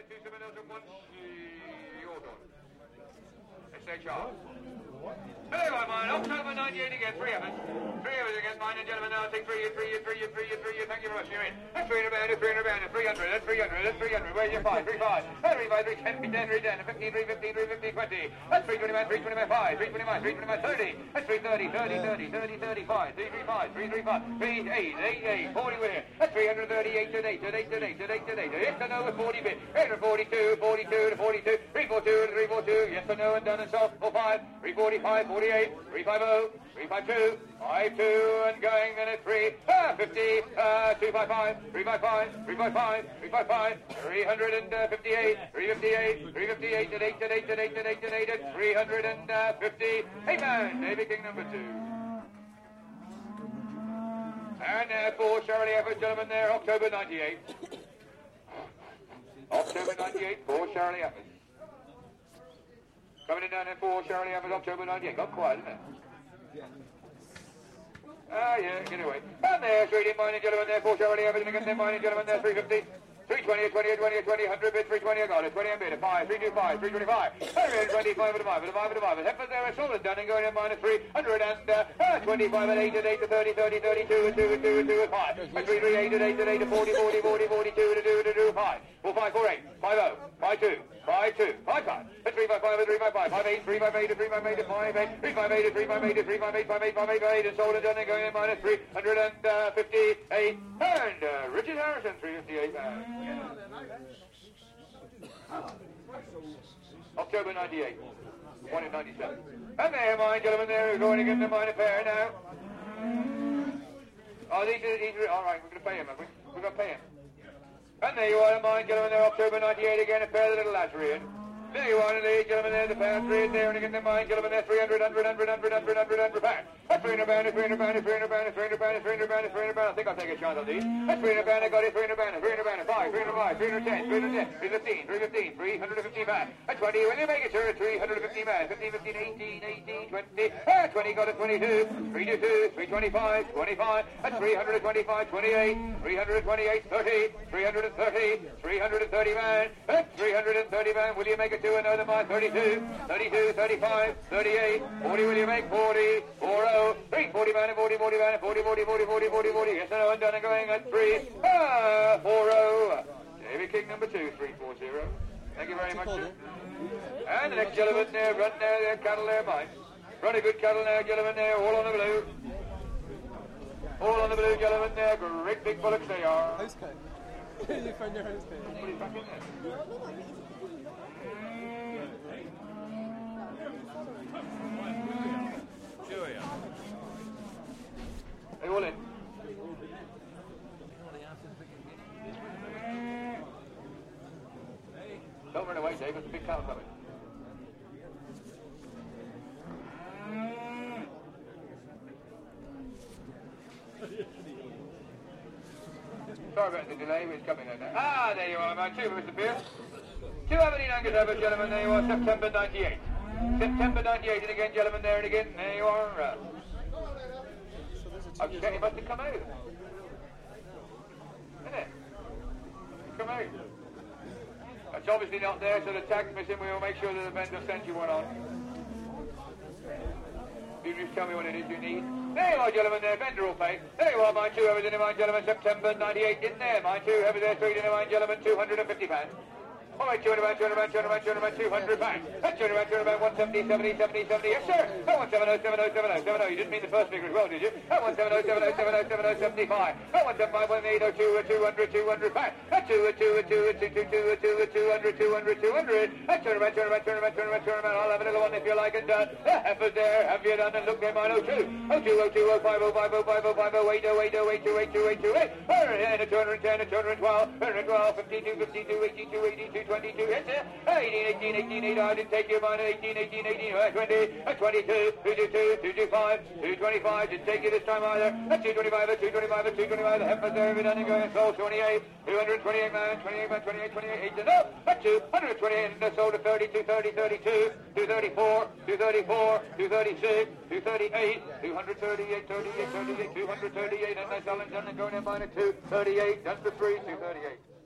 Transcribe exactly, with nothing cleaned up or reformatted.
there, two seven zero one. Your turn. S H R. Hey, my man, October ninety-eight again, three of us. Three of us again, mine and gentlemen, now take three, you, three, you, three, you, three, you, three, you, thank you very much, you're in. That's three hundred band, three hundred band, three hundred, that's three hundred, that's three hundred, where's your five, three, five, three, five, three, ten, three, ten, three, ten, fifteen, three, fifteen, three, fifteen, twenty, that's three twenty-one, three twenty-one, five, three twenty-one, three twenty-one, thirty, that's three thirty, thirty, thirty, thirty, thirty-five, three thirty-five, three thirty-five, three eight, eight, eight, forty with it, that's three hundred thirty-eight, today, today, today, today, today, yes or no with forty bit, three hundred forty-two, forty-two to forty-two, three forty-two to three forty-two, yes or no and done and so, four five, three forty-five, forty-eight, three fifty, three fifty-two, five two, and going then at three, ah, fifty, uh, two fifty-five, three fifty-five, three fifty-five, three fifty-five, three fifty-eight, three fifty-eight, three fifty-eight, at eight, at eight, at eight, at eight, at eight, at three fifty, hey man, David King number two. And there for Shirley Evans, gentlemen, there, October ninety-eight. October ninety-eight for Shirley Evans. Coming in down there for Shirley Evans, October ninety-eight. Got quiet, isn't it? Ah, yeah, get away. And there, straight in, mine and gentlemen, there for Shirley Evans, and again, there, mine and gentlemen, there, three fifty. three twenty, twenty, twenty, twenty, one hundred bid, three twenty, I got it, twenty a bid, five, three twenty-five, three twenty-five, one twenty-five, and a five, and a five, and a five, and Heifers there, it's all done, and going in minus three hundred, and uh, twenty-five, and eight, and eight, to thirty, thirty, thirty-two, and two, and two, and two, and five, and three, three, eight, and eight, and eight, and forty, forty, forty, forty-two, and two, and two, five, four, five, four, eight, five, oh, five, two, five, two, five, five, and three, five, five, and three, five, five, five, eight, three, five, eight, and three, five, eight, and five, eight, three, five, eight, and three, five, eight, and three, five, eight, five, eight, five, eight, five, eight, and sold and done, and going in minus three hundred fifty-eight, and uh, Richard Harrison, three fifty-eight, man. October ninety-eight, one in ninety-seven. And there, my gentlemen, there, we're going again to minor pair now. Oh, these are, these are, all right, we're going to pay him, have we? We're going to pay him. And there you are, my gentlemen, there, October ninety-eight again, a pair of the little lads are in. There you are, ladies and gentlemen, there, the pair of three in there, and again, the mind, gentlemen, there, three hundred, one hundred, one hundred, one hundred, one hundred, one hundred pounds. That's three hundred pounds, three hundred pounds, three hundred pounds, three hundred pounds, three hundred pounds, three hundred pounds. I think I'll take a chance on these. That's three hundred pounds, I got it, three hundred pounds, three hundred pounds, five, three hundred five, three hundred ten, three hundred ten, three fifteen, three fifteen, three hundred fifteen pounds. That's twenty, will you make it, sir? three hundred fifteen pounds, fifteen, fifteen, eighteen, eighteen, twenty, ah, twenty, got it, twenty-two, three twenty-two, three twenty-five, twenty-five, that's three hundred twenty-five, twenty-eight, three hundred twenty-eight, thirty, three hundred thirty, three hundred thirty pounds, that's three hundred thirty pounds, will you make it to another mile, thirty-two, thirty-two, thirty-five, thirty-eight, forty, will you make forty, forty, three, forty man, forty, forty man, forty, forty, forty, forty, forty, forty, yes, no, and done and going at three, ah, forty, David King number two, three forty. Thank you very much, sir. And the next gentleman there, run there, there, cattle there, mine. Run a good cattle there, gentlemen there, all on the blue. All on the blue, gentlemen there, great big bullocks they are. House cut. You found your house cut. Put it back in there. They all in. Don't run away, Dave. There's a big cow coming. Sorry about the delay, but it's coming in there. Ah, there you are, man. Two, Mister Pierce. Two Aberdeen Angus Evans, gentlemen. There you are, September ninety-eight. September ninety-eight, and again, gentlemen, there and again. There you are. Uh, I'm saying he must have come out. Isn't it? Come out. It's obviously not there, so the tag's missing. We will make sure that the vendor sends you one on. You just tell me what it is you need. There you are, gentlemen, there. Vendor will pay. There you are, my two heavers in mind, gentlemen. September ninety-eight in there. My two heavers there, three in mind, gentlemen. two hundred fifty pounds. All right, two hundred pounds, two hundred pounds, two hundred pounds, two hundred pounds, two hundred pounds. That's two hundred pounds, two hundred pounds, one seventy, seventy, seventy, seventy. Yes, sir. Oh, one seven oh, seven oh, seven oh, seven oh. You didn't mean the first figure as well, did you? Oh, one seven oh, seven oh, seven oh, seven oh, seventy-five. Oh, one seven five, one eight oh, two, two hundred, two hundred pounds. That's two, two, two, two, two, two, two, two hundred, two hundred, two hundred. That's two hundred pounds, two hundred pounds, two hundred pounds, two hundred pounds, two hundred pounds. I'll have another one if you like and done. The heifers there. Have you done? And look there, mine. Oh, two. Oh, two, oh, two, oh, five, oh, five, oh, five, oh, five, oh, eight, oh, eight, oh, eight, two, eight, two, eight, two, eight. two hundred ten, two hundred twelve, two hundred twelve, fifty-two, fifty-two, eighty-two, eighty-two, twenty-two. Yes, sir. eighteen, eighteen, eighteen, eighteen, I didn't take your mind. eighteen, eighteen, eighteen, twenty, twenty-two, two twenty-two, two twenty-five, two twenty-five. Didn't take you this time either. two twenty-five, two twenty-five, two twenty-five. The heifers there, every done and going. Sold twenty-eight, two hundred twenty-eight man, twenty-eight man, twenty-eight, twenty-eight, eight to no. That's two hundred twenty-eight, and they sold to thirty, two thirty, thirty-two, two thirty-four, two thirty-four, two thirty-six, two thirty-eight, two thirty-eight, thirty-eight, thirty-eight, two thirty-eight, and they're selling done and going in mine at two thirty-eight, done for three, two thirty-eight.